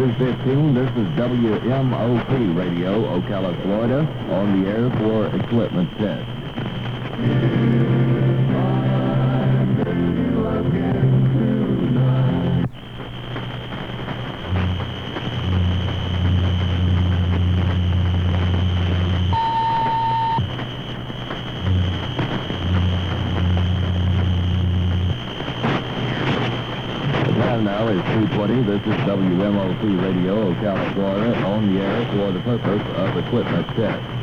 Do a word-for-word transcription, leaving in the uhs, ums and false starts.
two fifteen, this is W M O P Radio, Ocala, Florida, on the air for equipment test. Time now is two twenty. This is W M O P Radio, Ocala, Florida, on the air for the purpose of equipment test.